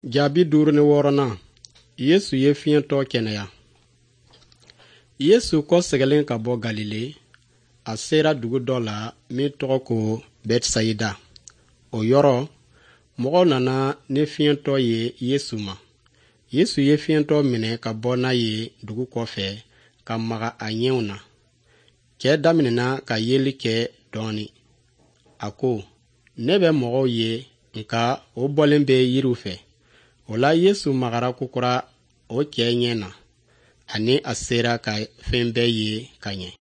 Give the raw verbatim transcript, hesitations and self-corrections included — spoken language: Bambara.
Jaabi duuru ni wɔɔrɔ na Yesu ye fiɲɛtɔ kɛnɛya. Yesu kɔ sɛgɛlen ka bɔ Galile, a sera dugu dɔ la min tɔgɔ ko Bɛtisayida. O yɔrɔ, mɔgɔw nana ni fiɲɛtɔ ye Yesu ma. Yesu ye fiɲɛtɔ minɛ ka bɔ n'a ye dugu kɔfɛ ka maga a ɲɛw na. Cɛ daminɛna ka yeli kɛ dɔɔni. A ko, ne bɛ mɔgɔw ye, nka o bɔlen bɛ yiriw fɛ. O la Yesu magara kokora o cɛ ɲɛ na, ani a sera ka fɛn bɛɛ ye ka ɲɛ.